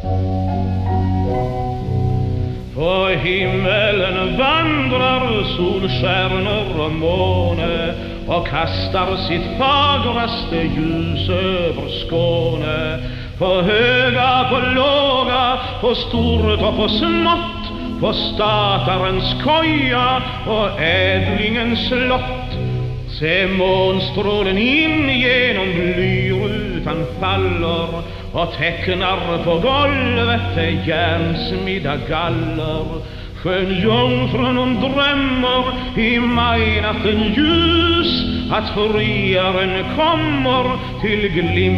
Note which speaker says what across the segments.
Speaker 1: På himmelen vandrar solstjärnor och måne och kastar sitt fagraste ljus över Skåne. På höga, på låga, på stort och på smått, på statarens koja och ädlingens slott. Se månstrålen in genom blyrutan faller och tecknar på golvet järnsmidda galler. Skön jungfrun hon drömmer i majnatten ljus att friaren kommer till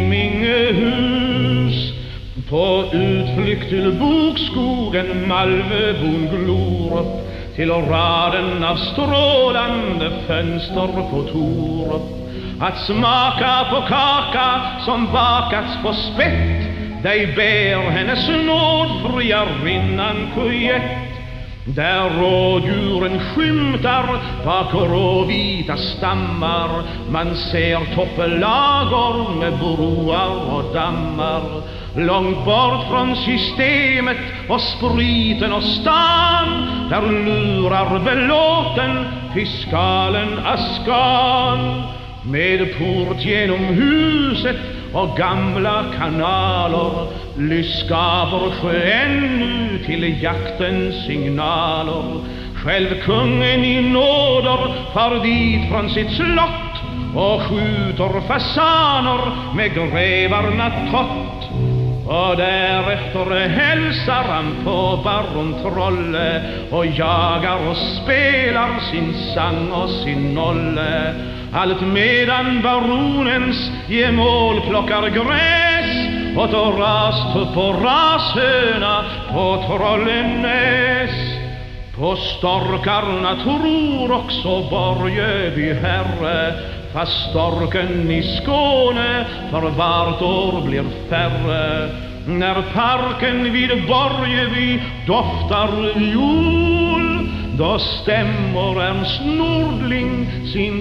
Speaker 1: Glimmingehus. På utflykt till bokskogen Malmöbon glor till raden av strålande fönster på Torup. Att smaka på kaka som bakats på spett, dig ber hennes nådfria rinnan kujett. Där rådjuren skymtar bak råvita stammar, man ser toppelagor med broar och dammar. Långt bort från systemet och spriten och stan, där lurar belåten fiskalen Askan. Med port genom huset och gamla kanaler lyskaver sjön nu till jaktens signaler. Själv kungen i nåder far dit från sitt slott och skjuter fasaner med grevarna tott. Och därefter hälsar han på baron Trolle och jagar och spelar sin sang och sin nolle. Allt medan baronens gemål plockar gräs och då rast på rashöna på Trollenäs. På storkarna tror också Borgeby herre, fast storken i Skåne för vart år blir färre. När parken vid Borgeby doftar viol, då stämmer Ernst Nordling sin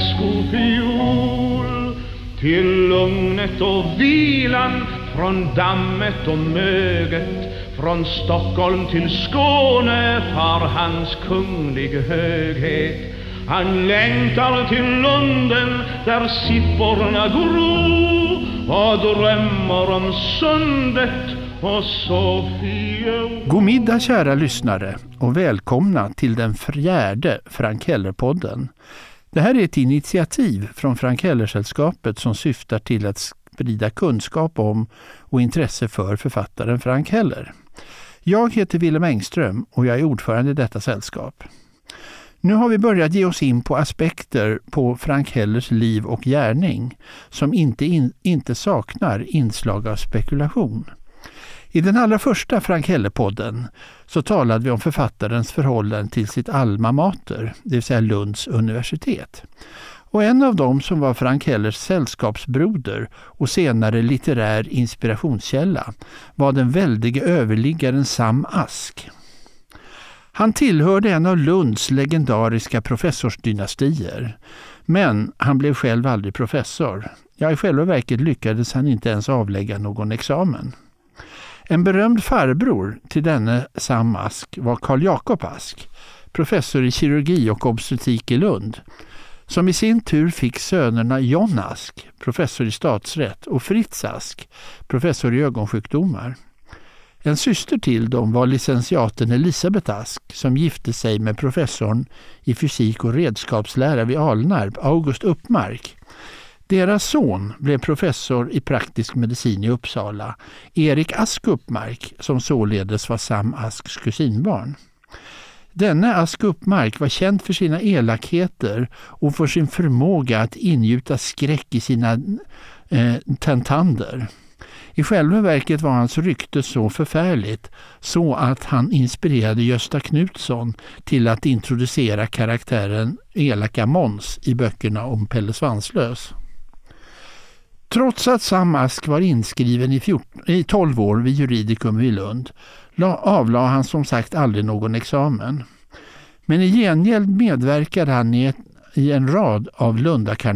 Speaker 1: träskofiol. Till lugnet och vilan från dammet och möget, från Stockholm till Skåne far hans kunglig höghet. Han längtar till Lunden där sipporna gro och drömmer om sundet och Sofia.
Speaker 2: God middag kära lyssnare och välkomna till den 4:e Frank Heller-podden. Det här är ett initiativ från Frank Heller-sällskapet som syftar till att sprida kunskap om och intresse för författaren Frank Heller. Jag heter Willem Engström och jag är ordförande i detta sällskap. Nu har vi börjat ge oss in på aspekter på Frank Hellers liv och gärning som inte saknar inslag av spekulation. I den allra första Frank Heller-podden så talade vi om författarens förhållande till sitt alma mater, det vill säga Lunds universitet. Och en av dem som var Frank Hellers sällskapsbroder och senare litterär inspirationskälla var den väldige överliggaren Sam Ask. Han tillhörde en av Lunds legendariska professorsdynastier, men han blev själv aldrig professor. Ja, i själva verket lyckades han inte ens avlägga någon examen. En berömd farbror till denne Sam Ask var Carl Jacob Ask, professor i kirurgi och obstetrik i Lund, som i sin tur fick sönerna John Ask, professor i statsrätt, och Fritz Ask, professor i ögonsjukdomar. En syster till dem var licentiaten Elisabeth Ask som gifte sig med professorn i fysik och redskapslära vid Alnarp, August Uppmark. Deras son blev professor i praktisk medicin i Uppsala, Erik Ask Uppmark, som således var Sam Asks kusinbarn. Denne Ask Uppmark var känd för sina elakheter och för sin förmåga att ingjuta skräck i sina tentander. I själva verket var hans rykte så förfärligt så att han inspirerade Gösta Knutsson till att introducera karaktären elaka Måns i böckerna om Pelle Svanslös. Trots att Sam Ask var inskriven i 12 år vid juridikum i Lund avlade han som sagt aldrig någon examen. Men i gengäld medverkade han i en rad av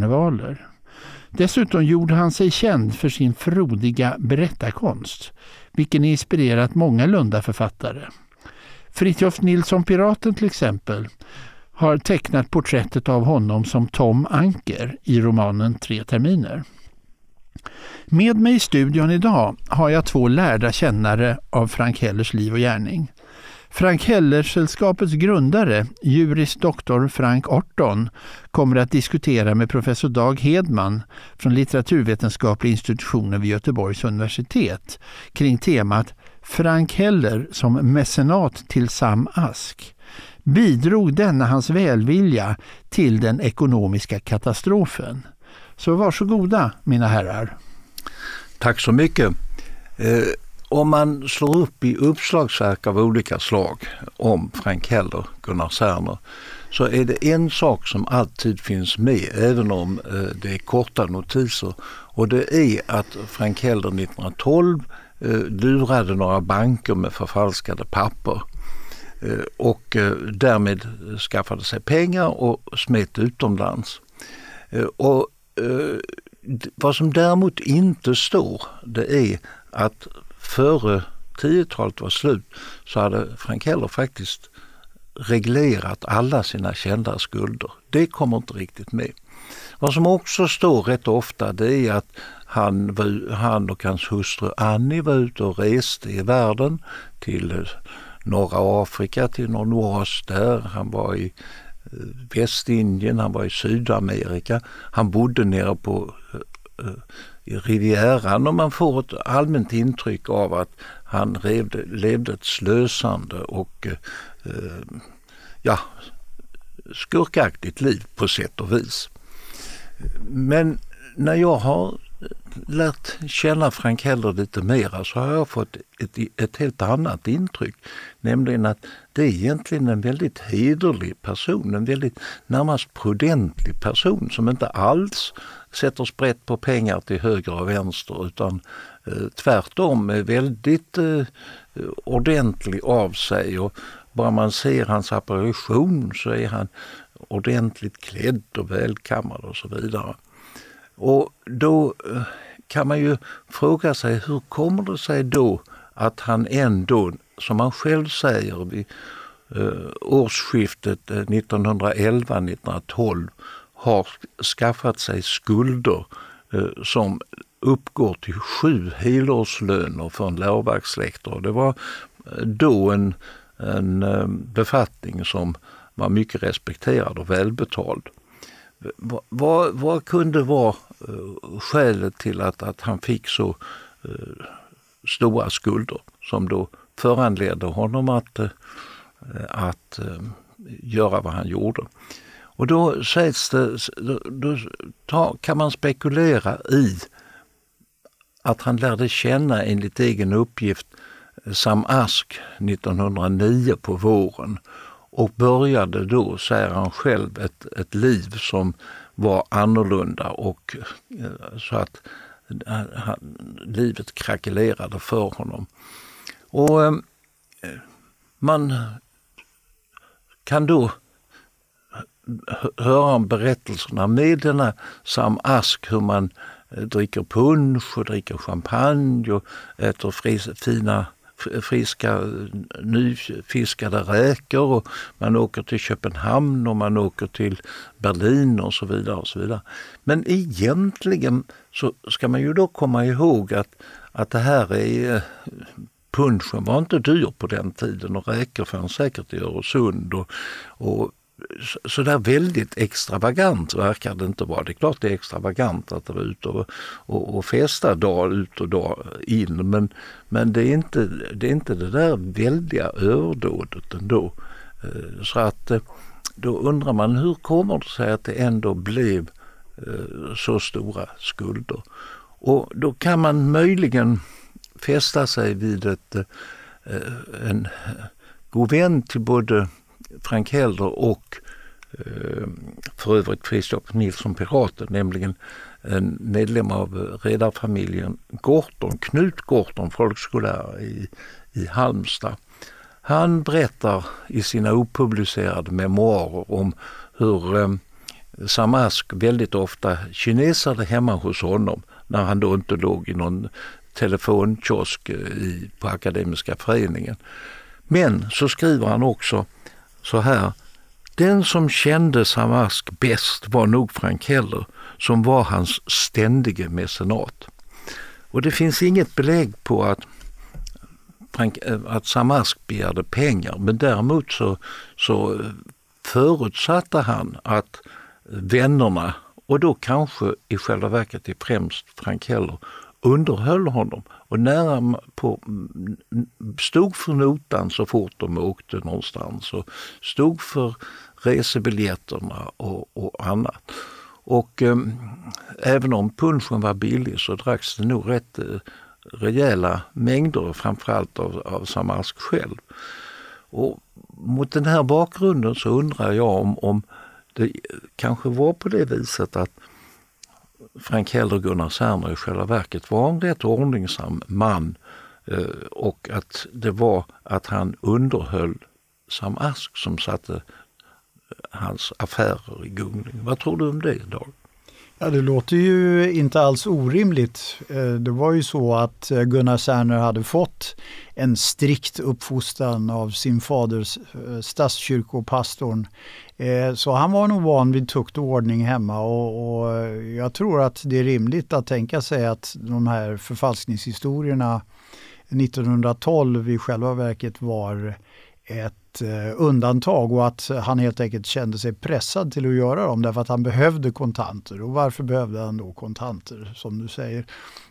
Speaker 2: Lundakarnevaler. Dessutom gjorde han sig känd för sin frodiga berättarkonst, vilken inspirerat många Lundaförfattare. Fritiof Nilsson Piraten till exempel har tecknat porträttet av honom som Tom Anker i romanen 3 terminer. Med mig i studion idag har jag 2 lärda kännare av Frank Hellers liv och gärning. Frank Heller-sällskapets grundare, juris doktor Frank Orton, kommer att diskutera med professor Dag Hedman från litteraturvetenskapliga institutionen vid Göteborgs universitet kring temat Frank Heller som mecenat till Sam Ask. Bidrog denna hans välvilja till den ekonomiska katastrofen? Så varsågoda, mina herrar.
Speaker 3: Tack så mycket. Om man slår upp i uppslagsverk av olika slag om Frank Heller, Gunnar Särner, så är det en sak som alltid finns med, även om det är korta notiser. Och det är att Frank Heller 1912 lurade några banker med förfalskade papper och därmed skaffade sig pengar och smet utomlands. Och vad som däremot inte står, det är att före 10-talet var slut så hade Frank Heller faktiskt reglerat alla sina kända skulder. Det kommer inte riktigt med. Vad som också står rätt ofta, det är att han och hans hustru Annie var ute och reste i världen till norra Afrika, till Nordnordost där. Han var i Västindien, han var i Sydamerika. Han bodde nere på i Rivieran, och man får ett allmänt intryck av att han levde ett slösande och skurkaktigt liv på sätt och vis. Men när jag har lärt känna Frank Heller lite mera så har jag fått ett helt annat intryck. Nämligen att det är egentligen en väldigt hederlig person, en väldigt närmast prudentlig person som inte alls sätter sprätt på pengar till höger och vänster, utan tvärtom är väldigt ordentlig av sig, och bara man ser hans apparition så är han ordentligt klädd och välkammad och så vidare. Och då kan man ju fråga sig, hur kommer det sig då att han ändå, som han själv säger vid årsskiftet 1911-1912 har skaffat sig skulder som uppgår till 7 helårslöner för en läroverkslektor. Det var då en befattning som var mycket respekterad och välbetald. Vad kunde vara skälet till att han fick så stora skulder som då föranledde honom att göra vad han gjorde? Och då sägs det, kan man spekulera i att han lärde känna enligt egen uppgift Sam Ask 1909 på våren, och började då, säger han själv, ett liv som var annorlunda, och så att livet krackelerade för honom. Och man kan då höra om berättelserna med denna Sam Ask, hur man dricker punsch och dricker champagne och äter friska nyfiskade räkor, och man åker till Köpenhamn och man åker till Berlin och så vidare och så vidare. Men egentligen så ska man ju då komma ihåg att det här är, punschen var inte dyr på den tiden, och räkor fanns säkert i Öresund, och så där väldigt extravagant verkar det inte vara. Det är klart det är extravagant att vara ute och festa dag ut och dag in, men det är inte det där väldiga överdådet ändå. Så att då undrar man, hur kommer det sig att det ändå blev så stora skulder? Och då kan man möjligen fästa sig vid en god vän till både Frank Heller och för övrigt Fritiof Nilsson Piraten, nämligen en medlem av redarfamiljen Gorton, Knut Gorton, folkskollärare i Halmstad. Han berättar i sina opublicerade memoarer om hur Sam Ask väldigt ofta kinesade hemma hos honom, när han då inte låg i någon telefonkiosk på Akademiska föreningen. Men så skriver han också så här: den som kände Sam Ask bäst var nog Frank Heller, som var hans ständige mecenat. Och det finns inget belägg på att Sam Ask begärde pengar, men däremot så förutsatte han att vännerna, och då kanske i själva verket är främst Frank Heller, underhöll honom och stod för notan så fort de åkte någonstans och stod för resebiljetterna och annat. Och även om punschen var billig så dracks det nog rätt rejäla mängder, framförallt av Sam Ask själv. Och mot den här bakgrunden så undrar jag om det kanske var på det viset att Frank Heller och Gunnar Cerner i själva verket var en rätt ordningsam man, och att det var att han underhöll Sam Ask som satte hans affärer i gungning. Vad tror du om det, Dag?
Speaker 4: Ja, det låter ju inte alls orimligt. Det var ju så att Gunnar Cerner hade fått en strikt uppfostran av sin fader, statskyrkopastorn. Så han var nog van vid tukt och ordning hemma, och jag tror att det är rimligt att tänka sig att de här förfalskningshistorierna 1912 i själva verket var ett undantag, och att han helt enkelt kände sig pressad till att göra dem därför att han behövde kontanter. Och varför behövde han då kontanter, som du säger?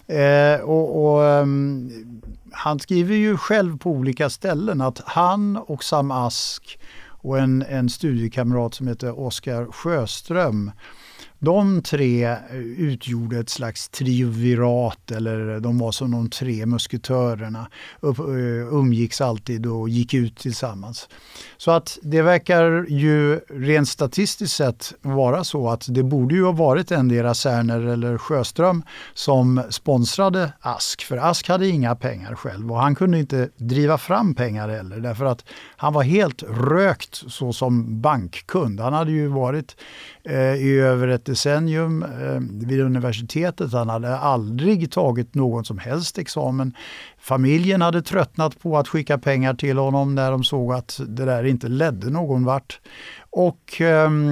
Speaker 4: Han skriver ju själv på olika ställen att han och Sam Ask och en studiekamrat som heter Oskar Sjöström, de tre utgjorde ett slags triumvirat, eller de var som de tre musketörerna, umgicks alltid och gick ut tillsammans. Så att det verkar ju rent statistiskt sett vara så att det borde ju ha varit endera Cerner eller Sjöström som sponsrade Ask, för Ask hade inga pengar själv och han kunde inte driva fram pengar heller, därför att han var helt rökt så som bankkund. Han hade ju varit i över ett decennium vid universitetet. Han hade aldrig tagit någon som helst examen. Familjen hade tröttnat på att skicka pengar till honom när de såg att det där inte ledde någon vart. Och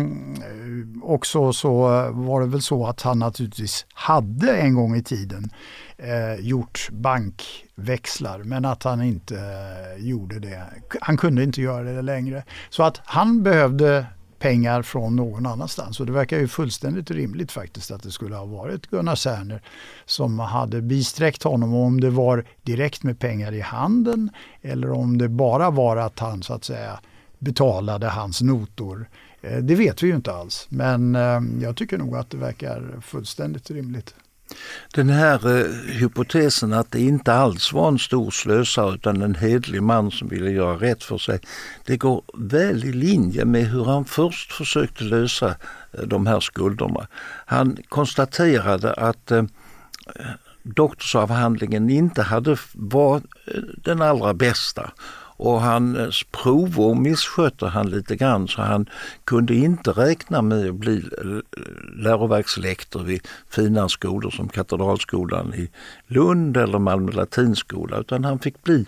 Speaker 4: också så var det väl så att han naturligtvis hade en gång i tiden gjort bankväxlar, men att han inte gjorde det. Han kunde inte göra det längre. Så att han behövde pengar från någon annanstans. Och det verkar ju fullständigt rimligt faktiskt att det skulle ha varit Gunnar Cerner som hade bisträckt honom, om det var direkt med pengar i handen eller om det bara var att han så att säga betalade hans notor. Det vet vi ju inte alls, men jag tycker nog att det verkar fullständigt rimligt.
Speaker 3: Den här hypotesen att det inte alls var en stor slösare utan en hedlig man som ville göra rätt för sig, det går väl i linje med hur han först försökte lösa de här skulderna. Han konstaterade att doktorsavhandlingen inte var den allra bästa. Och hans prover misskötte han lite grann, så han kunde inte räkna med att bli läroverkslektor vid fina skolor som Katedralskolan i Lund eller Malmö latinskola, utan han fick bli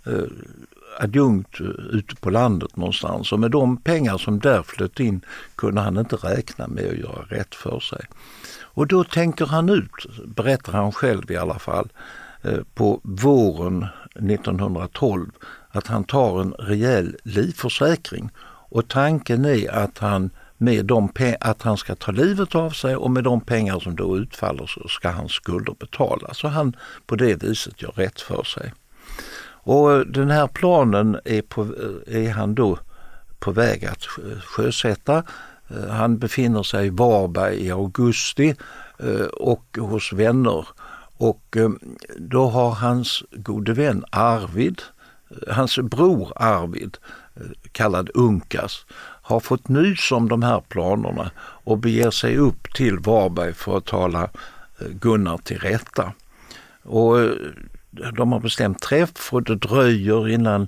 Speaker 3: adjunkt ute på landet någonstans. Och med de pengar som där flöt in kunde han inte räkna med att göra rätt för sig. Och då tänker han ut, berättar han själv i alla fall, på våren 1912 att han tar en rejäl livförsäkring, och tanken är att han att han ska ta livet av sig, och med de pengar som då utfaller så ska hans skulder betalas, så han på det viset gör rätt för sig. Och den här planen är han då på väg att sjösätta. Han befinner sig i Varberg i augusti och hos vänner, och då har hans gode vän Arvid, hans bror Arvid, kallad Unkas, har fått nys om de här planerna och beger sig upp till Varberg för att tala Gunnar till rätta. Och de har bestämt träff, och det dröjer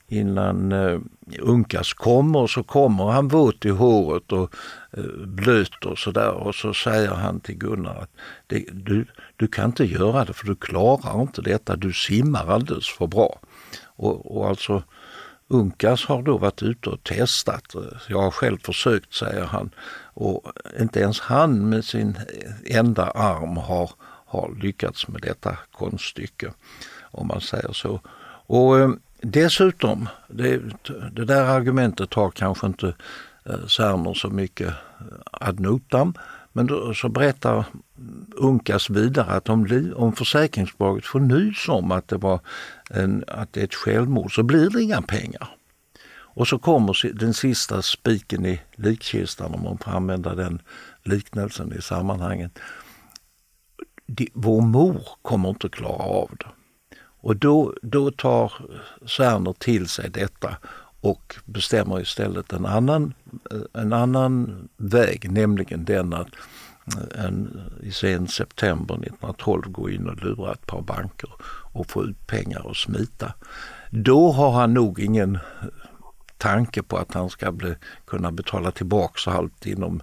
Speaker 3: innan Uncas kommer, så kommer han våt i håret och blöt och sådär, och så säger han till Gunnar att du kan inte göra det, för du klarar inte detta, du simmar alldeles för bra. Och alltså Uncas har då varit ute och testat. Jag har själv försökt, säger han, och inte ens han med sin enda arm har lyckats med detta konststycke, om man säger så. Och dessutom, det där argumentet har kanske inte Cerner så mycket ad notam, men då, så berättar Uncas vidare att om försäkringsbolaget får nys om att det är ett självmord, så blir det inga pengar. Och så kommer den sista spiken i likkistan, om man får använda den liknelsen i sammanhanget. Vår mor kommer inte klara av det. Och då tar Cerner till sig detta och bestämmer istället en annan väg, nämligen den att i sen september 1912 gå in och lura ett par banker och få ut pengar och smita. Då har han nog ingen tanke på att han ska kunna betala tillbaka allt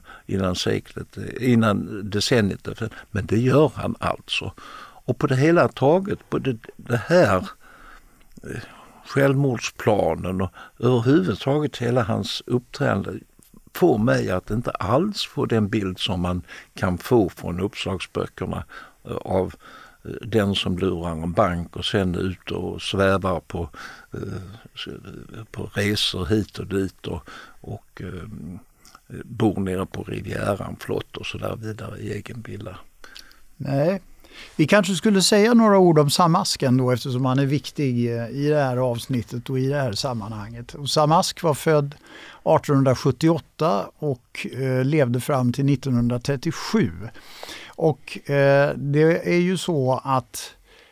Speaker 3: innan decenniet, men det gör han alltså. Och på det hela taget, på det här självmordsplanen och överhuvudtaget hela hans uppträdande får mig att inte alls få den bild som man kan få från uppslagsböckerna av den som lurar en bank och sen ut och svävar på resor hit och dit och bor nere på Rivieran flott och så där vidare i egen villa.
Speaker 4: Nej. Vi kanske skulle säga några ord om Sam Ask då, eftersom han är viktig i det här avsnittet och i det här sammanhanget. Och Sam Ask var född 1878 och levde fram till 1937. Och det är ju så att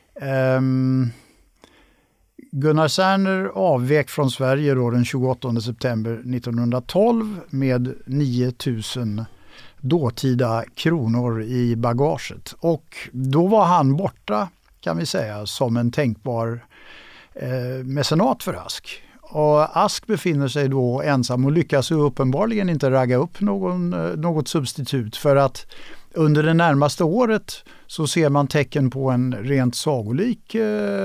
Speaker 4: Gunnar Cerner avvek från Sverige då den 28 september 1912 med 9000 dåtida kronor i bagaget. Och då var han borta, kan vi säga, som en tänkbar mecenat för Ask. Och Ask befinner sig då ensam och lyckas uppenbarligen inte ragga upp något substitut, för att under det närmaste året så ser man tecken på en rent sagolik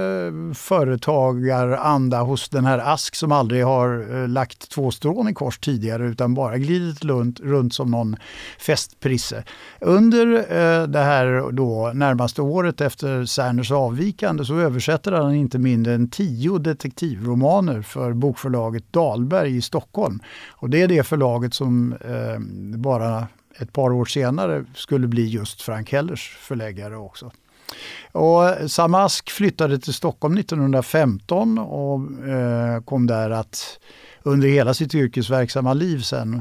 Speaker 4: företagaranda hos den här Ask, som aldrig har lagt två strån i kors tidigare utan bara glidit runt som någon festprisse. Under det här då närmaste året efter Cerners avvikande så översätter han inte mindre än 10 detektivromaner för bokförlaget Dahlberg i Stockholm. Och det är det förlaget som bara ett par år senare skulle bli just Frank Hellers förläggare också. Och Sam Ask flyttade till Stockholm 1915 och kom där att under hela sitt yrkesverksamma liv sen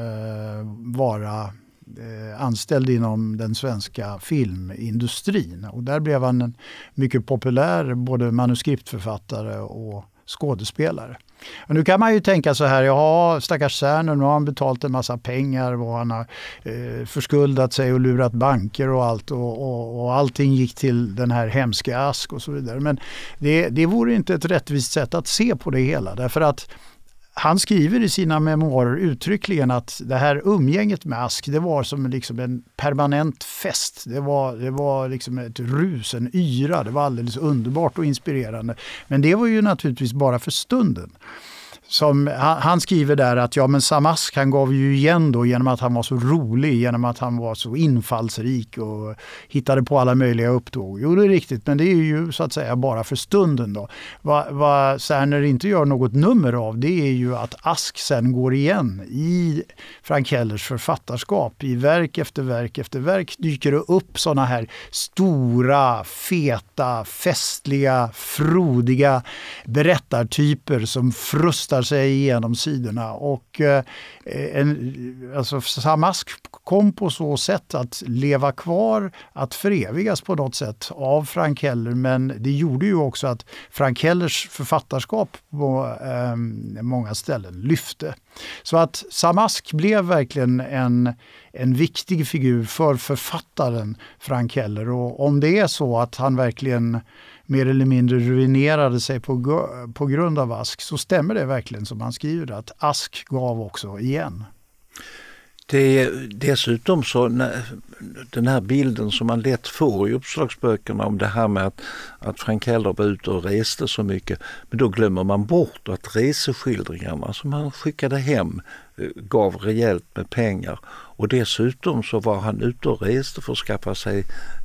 Speaker 4: vara anställd inom den svenska filmindustrin. Och där blev han en mycket populär både manuskriptförfattare och skådespelare. Och nu kan man ju tänka så här, ja, stackars Cerner, nu har han betalt en massa pengar och han har förskuldat sig och lurat banker och allt, och allting gick till den här hemska Ask och så vidare. Men det vore inte ett rättvist sätt att se på det hela, därför att han skriver i sina memoarer uttryckligen att det här umgänget med Ask, det var som liksom en permanent fest. Det var liksom ett rus, en yra. Det var alldeles underbart och inspirerande. Men det var ju naturligtvis bara för stunden. Han skriver där att men Sam Ask, han gav ju igen då genom att han var så rolig, genom att han var så infallsrik och hittade på alla möjliga upptåg. Jo, det är riktigt, men det är ju så att säga bara för stunden då. Vad Cerner inte gör något nummer av, det är ju att Ask sen går igen i Frank Hellers författarskap. I verk efter verk efter verk dyker det upp sådana här stora, feta, festliga, frodiga berättartyper som frustar sig igenom sidorna, och alltså Sam Ask kom på så sätt att leva kvar, att förevigas på något sätt av Frank Heller, men det gjorde ju också att Frank Hellers författarskap på många ställen lyfte. Så att Sam Ask blev verkligen en viktig figur för författaren Frank Heller, och om det är så att han verkligen mer eller mindre ruinerade sig på grund av Ask, så stämmer det verkligen som han skriver att Ask gav också igen.
Speaker 3: Det är dessutom så, den här bilden som man lätt får i uppslagsböckerna om det här med att Frank Heller var ute och reste så mycket, men då glömmer man bort att reseskildringarna som han skickade hem gav rejält med pengar, och dessutom så var han ute och reste för att skaffa sig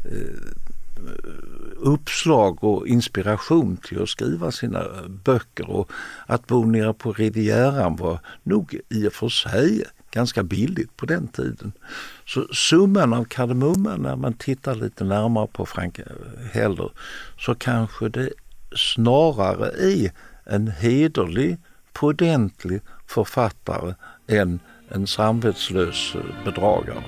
Speaker 3: uppslag och inspiration till att skriva sina böcker, och att bo nere på Rivieran var nog i och för sig ganska billigt på den tiden. Så summan av kardemumman, när man tittar lite närmare på Frank Heller, så kanske det snarare är en hederlig, prudentlig författare än en samvetslös bedragare.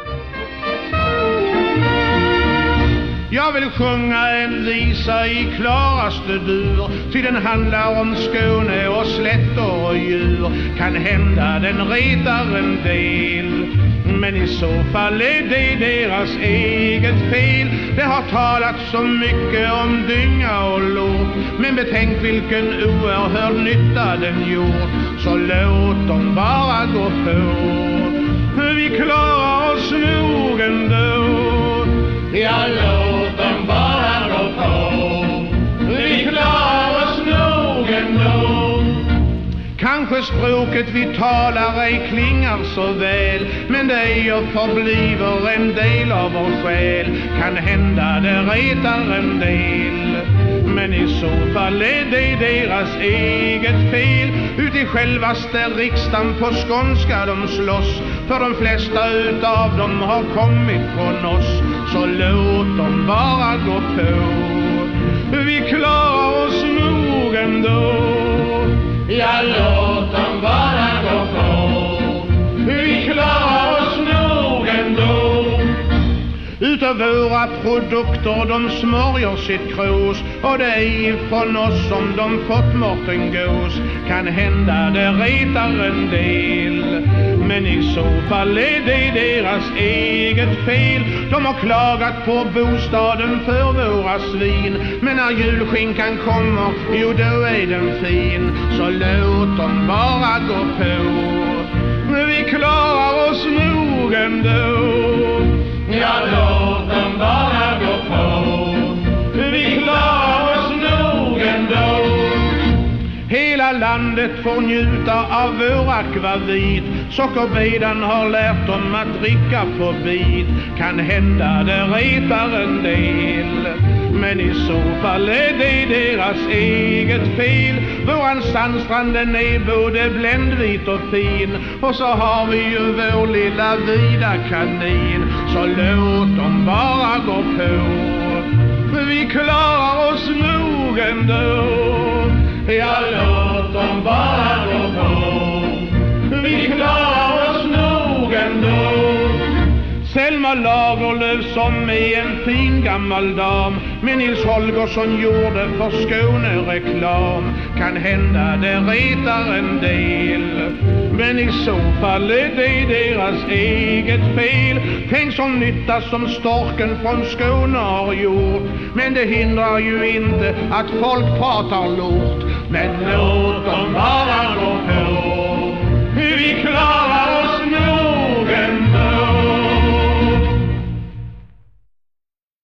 Speaker 1: Jag vill sjunga en visa i klaraste dur, ty den handlar om Skåne och slätter och djur. Kan hända den retar en del, men i så fall är det deras eget fel. Det har talats så mycket om dynga och lort, men betänk vilken oerhörd nytta den gjort. Så låt dem bara gå på, vi klarar oss nog ändå. Ja, låt dem bara gå på, vi klarar oss nog ändå. Kanske språket vi talar ej klingar så väl, men det är och förbliver en del av vår själ. Kan hända det retar en del, men i så fall är det deras eget fel. Ute i självaste riksdagen på skånska de slåss, för de flesta utav dem har kommit från oss. Så låt dem bara gå på, vi klarar oss nog ändå. Ja, låt dem bara gå på, vi klarar oss nog ändå. Utav våra produkter de smörjer sitt kros, och det är ifrån oss som de fått Morten Gås. Kan hända det retar en del, men i så fall är det deras eget fel. De har klagat på bostaden för våra svin, men när julskinkan kommer, jo då är den fin. Så låt dem bara gå på, vi klarar oss nog ändå. Ja, låt dem bara gå på, vi klarar oss nog ändå. Hela landet får njuta av vår akvavit, sockerbedan har lärt dem att dricka på bit. Kan hända det retar en del, men i så fall är det deras eget fel. Våran sandstranden är både bländvit och fin, och så har vi ju vår lilla vida kanin. Så låt dem bara gå på, vi klarar oss nog ändå. Ja, låt dem bara gå på, vi klarar oss nog ändå. Selma Lagerlöf som är en fin gammal dam, men Nils Holgersson gjorde för Skåne reklam. Kan hända det retar en del, men i så fall är det deras eget fel. Tänk som nytta som storken från Skåne har gjort, men det hindrar ju inte att folk pratar lort. Men låt dem bara